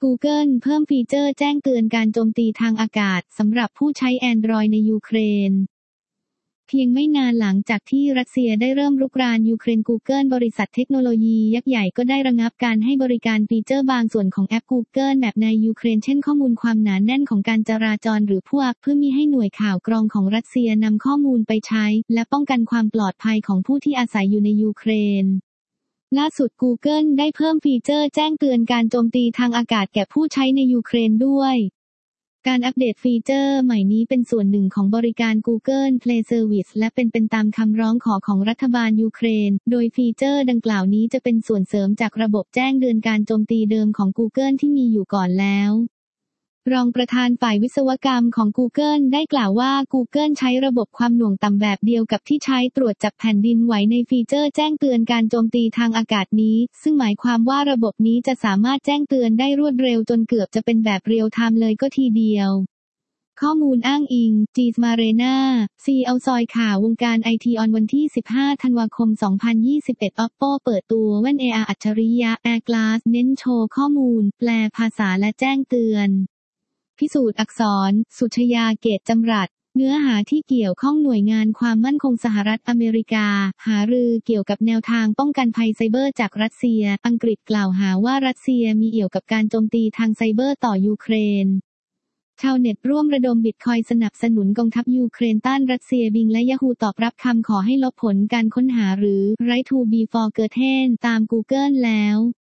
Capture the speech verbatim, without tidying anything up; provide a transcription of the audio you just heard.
Google เพิ่มฟีเจอร์แจ้งเตือนการโจมตีทางอากาศสำหรับผู้ใช้ Android ในยูเครนเพียงไม่นานหลังจากที่รัสเซียได้เริ่มรุกรานยูเครน Google บริษัทเทคโนโลยียักษ์ใหญ่ก็ได้ระงับการให้บริการฟีเจอร์บางส่วนของแอป Google แบบในยูเครนเช่นข้อมูลความหนาแน่นของการจราจรหรือพวกเพื่อมิให้หน่วยข่าวกรองของรัสเซียนำข้อมูลไปใช้และป้องกันความปลอดภัยของผู้ที่อาศัยอยู่ในยูเครนล่าสุด Google ได้เพิ่มฟีเจอร์แจ้งเตือนการโจมตีทางอากาศแก่ผู้ใช้ในยูเครนด้วยการอัปเดตฟีเจอร์ใหม่นี้เป็นส่วนหนึ่งของบริการ Google Play Service และเป็นเป็นตามคำร้องขอของรัฐบาลยูเครนโดยฟีเจอร์ดังกล่าวนี้จะเป็นส่วนเสริมจากระบบแจ้งเตือนการโจมตีเดิมของ Google ที่มีอยู่ก่อนแล้วรองประธานฝ่ายวิศวกรรมของ Google ได้กล่าวว่า Google ใช้ระบบความหน่วงต่ำแบบเดียวกับที่ใช้ตรวจจับแผ่นดินไหวในฟีเจอร์แจ้งเตือนการโจมตีทางอากาศนี้ซึ่งหมายความว่าระบบนี้จะสามารถแจ้งเตือนได้รวดเร็วจนเกือบจะเป็นแบบเรียลไทม์เลยก็ทีเดียวข้อมูลอ้างอิง จี มาเรนา ซี อี โอ ซอยข่าววงการไอทีออนวันที่ สิบห้า ธันวาคม สองพันยี่สิบเอ็ด Oppo เปิดตัวแว่น เอ อาร์ อัจฉริยะ Air Glass เน้นโชว์ข้อมูลแปลภาษาและแจ้งเตือนพิสูจน์อักษร สุชยา เกตจำรัดเนื้อหาที่เกี่ยวข้องหน่วยงานความมั่นคงสหรัฐอเมริกาหารือเกี่ยวกับแนวทางป้องกันภัยไซเบอร์จากรัสเซียอังกฤษกล่าวหาว่ารัสเซียมีเอี่ยวกับการโจมตีทางไซเบอร์ต่อยูเครนชาวเน็ตร่วมระดมบิตคอยน์สนับสนุนกองทัพยูเครนต้านรัสเซียบิงและยาฮูตอบรับคำขอให้ลบผลการค้นหาหรือ Right to be forgotten ตาม Google แล้ว